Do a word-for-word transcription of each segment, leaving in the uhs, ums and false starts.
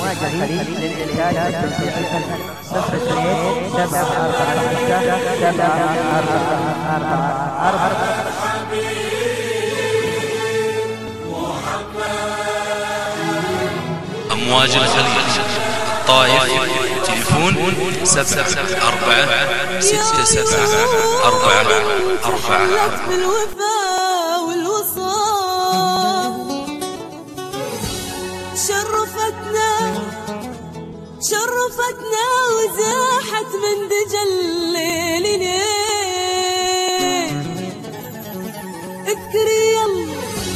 الخليج للإنتاج والتوزيع الفني صفر اثنين سبعة أربعة ستة سبعة أربعة أربعة أربعة. أمواج الخليج الطائف تليفون سبعة أربعة ستة سبعة أربعة أربعة. بالوفاء والوصال شرفتنا شرفتنا وزاحت من دجى الليل ليل. اذكري يلا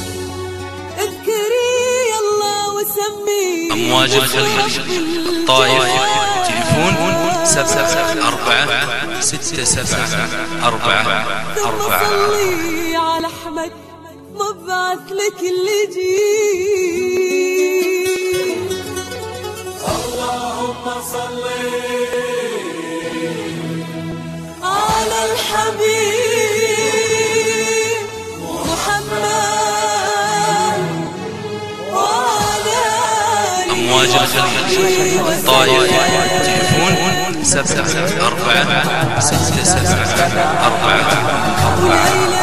اذكري يلا وسمي أمواج الخليج الطائف تليفون سبعة أربعة ستة سبعة أربعة أربعة. صلي على أحمد مبعث لك اللي جي. اللهم صلي على الحبيب محمد وعلى أمواج الخليج الطائف تليفون سبعة أربعة ستة سبعة أربعة أربعة.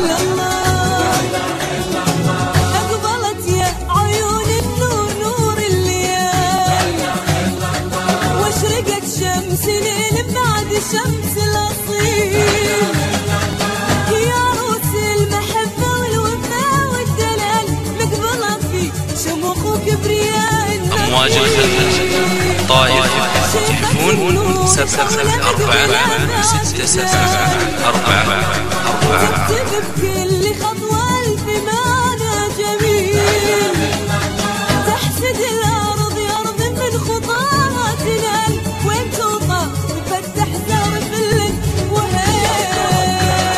أقبلت يا عيون النور نور الليل واشرقت شمس ليل بعد شمس الأصيل. يا روس المحبة والوفاء والدلال مقبلة في شموخ وكبرياء. أمواج الخليج الطائف تليفون سبعة أربعة ستة سبعة أربعة أربعة. تكتب بكل خطوة ألف معنى جميل. تحسد الأرض أرض من خطاها تنال وين توطى وفتح زهر في الليل وهيل.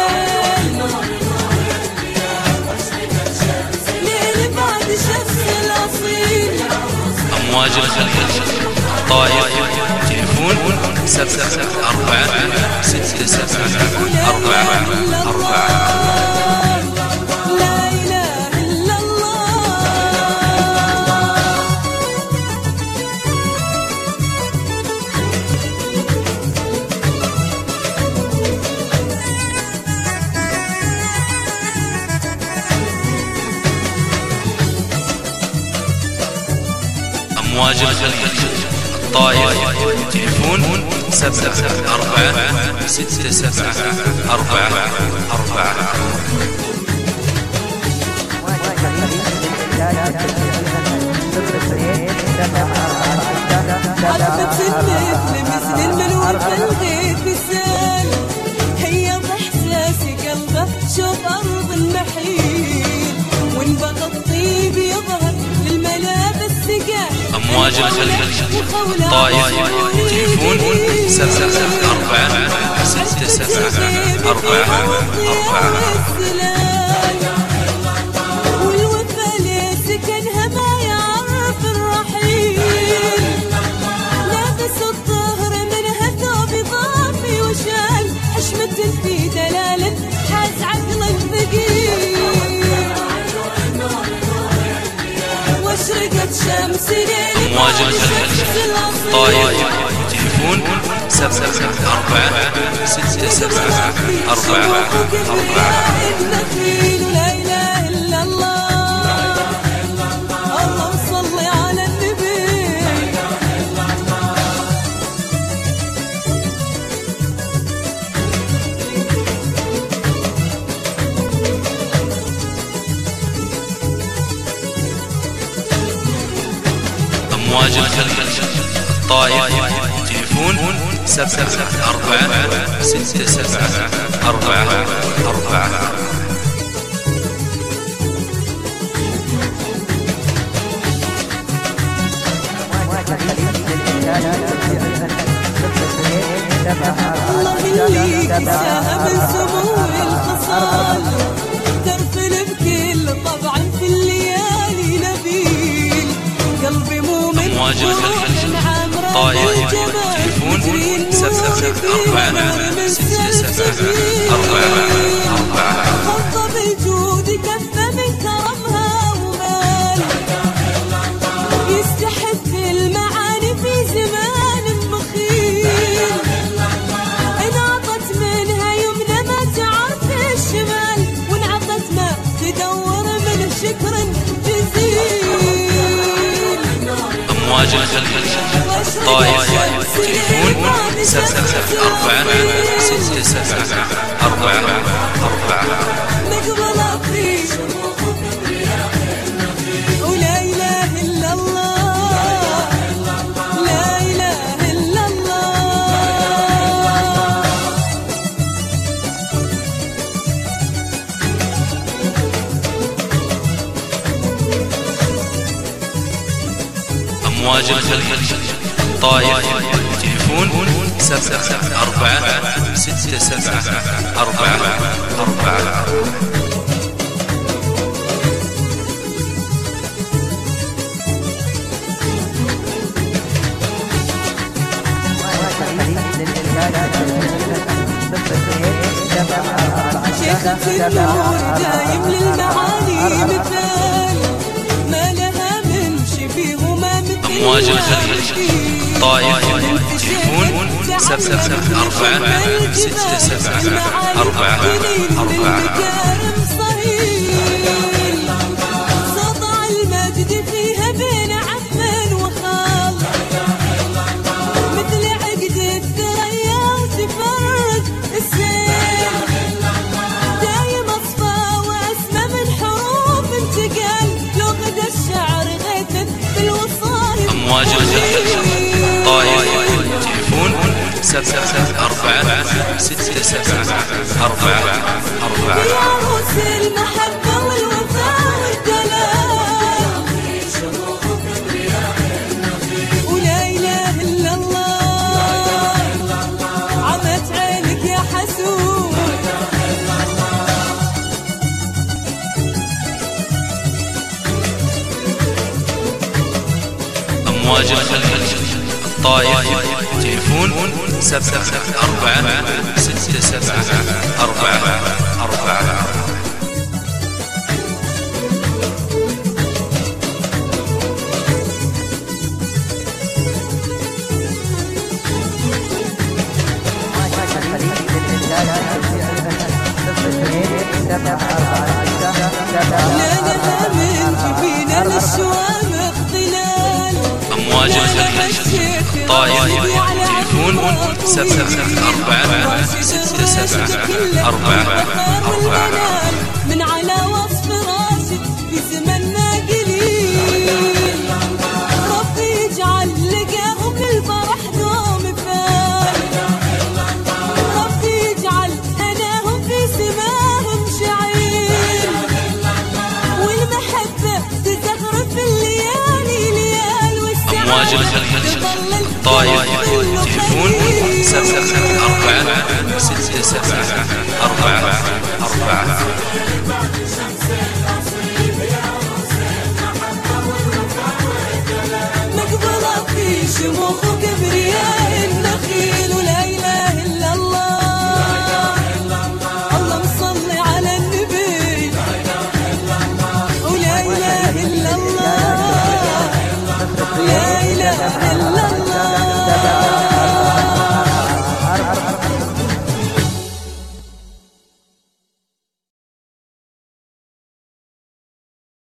ليل بعد شمس الأصيل. أمواج الخليج الطائف تليفون سبعة أربعة ستة سبعة أربعة أربعة. لا إله إلا الله. أمواج الخليج الطائف تليفون سبعة أربعة ستة سبعة أربعة أربعة. حبت النفل مثل الملول في الغيث السال. هي بإحساسي قلبه شوف أرض المحيل وانبغى الطيب يظهر للملابس سقال. أمواج الخليج الطائف تليفون سبعة أربعة ستة سبعة أربعة أربعة. والوفا ليه سكنها ما يعرف الرحيل. لابس الطهر منها ثوب ضافي وشال حشمة في دلالة حاز عقل الثقيل. واشرقت شمس ليل أمواج الخليج الطائف تليفون سبعة أربعة ستة سبعة أربعة أربعة. لا إله إلا الله. اللهم صل على النبي. أمواج الخليج الطائف تليفون سبعة أربعة ستة سبعة أربعة أربعة. الله يخليك سهم سمو الخصال. ترفل بكل طبع في الليالي نبيل. قلبي مو من أمواج الخليج الطائف تليفون سبعة أربعة ستة سبعة أربعة أربعة. خض بالجود كفة من كرمها ومال. يستحب المعاني أمواج الخليج الطائف تليفون سبعة أربعة ستة سبعة أربعة أربعة. مقبل أطيب ولا إله إلا الله لا إله إلا الله. أمواج الخليج الطائف تليفون سبعة أربعة ستة سبعة أربعة أربعة. شيخ النور دايم للمعاني مثال ما لها من شبيه وما مثل. أمواج الخليج طائف تليفون سبعة أربعة ستة سبعة أربعة أربعة. سطع المجد فيها بين عم وخال مثل عقد الثريا وتفرج السيل دايم أصفى وأسمى من حروف انتقال لو غدا الشعر غيثت بالوصال. أمواج الخليج طائف تليفون سبعة أربعة ستة سبعة أربعة أربعة. يا عروس المحبة والوفاء والدلال ولا إله إلا الله عمت عينك يا حسود. أمواج الخليج الطائف تليفون سبعة أربعة ستة سبعة أربعة أربعة. لا لها من جبينا للشوامخ ظلال. أمواج الخليج الطائف تليفون سبعة أربعة ستة سبعة أربعة أربعة. من على وصف راشد في زمننا قليل ربي يجعل لقاهم للفرح دوم فال. ربي يجعل أناهم في سماهم شعيل والمحبة تزخرف الليالي ليال والسعادة. أمواج الخليج الطائف تليفون سبعة أربعة ستة سبعة أربعة أربعة. مقبلة في شموخ وكبرياء النخيل ولا إله إلا الله. اللهم صل على النبي ولا إله إلا الله لا إله إلا